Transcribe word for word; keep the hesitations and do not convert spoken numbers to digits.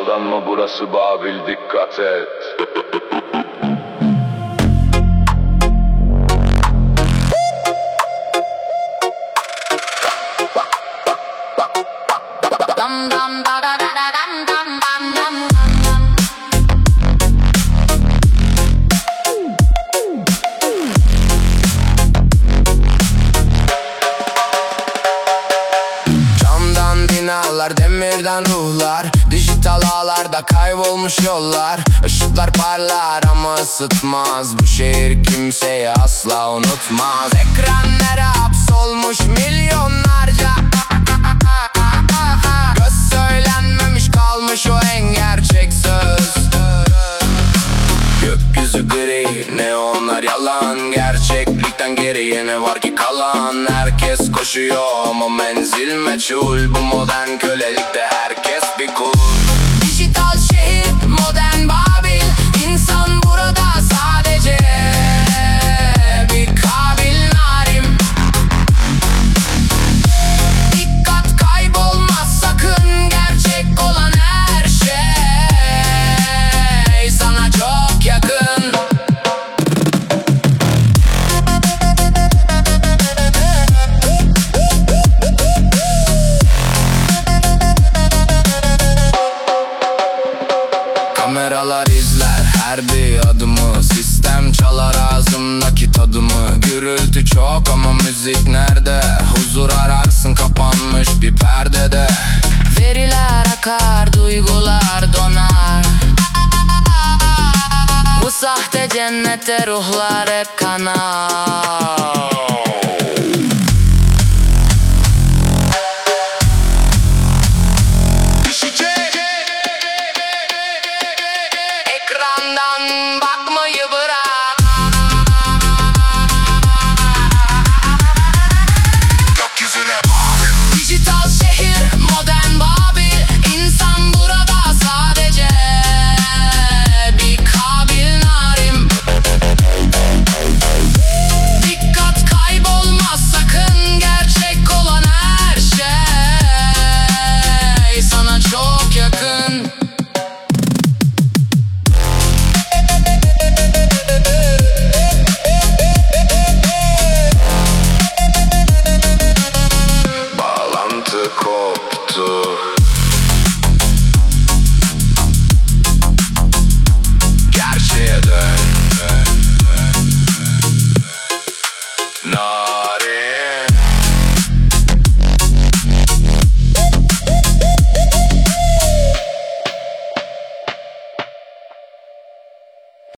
aldanma, burası Babil, dikkat et. Dam dam da da da da dam dam dam dam. Camdan binalar, demirden ruhlar, dijital ağlarda kaybolmuş yollar. Işıklar parlar ama ısıtmaz, bu şehir kimseyi asla unutmaz. Ekranlara hapsolmuş milyonlarca göz söylenmemiş kalmış o en gerçek söz. Gökyüzü gri, neonlar yalan, gerçeklikten geriye ne var ki kalan? Herkes koşuyor ama menzil meçhul, bu modern kölelikte herkes bir kul. Dijital şehir, modern Babil, insan burada sadece bir kabil narim. Dikkat, kaybolmaz sakın, gerçek olan her şey sana çok yakın. Kameralar izler her bir adımı, sistem çalar ağzımdaki tadımı. Gürültü çok ama müzik nerede? Huzur ararsın kapanmış bir perdede. Veriler akar, duygular donar, bu sahte cennette ruhlar hep kanar.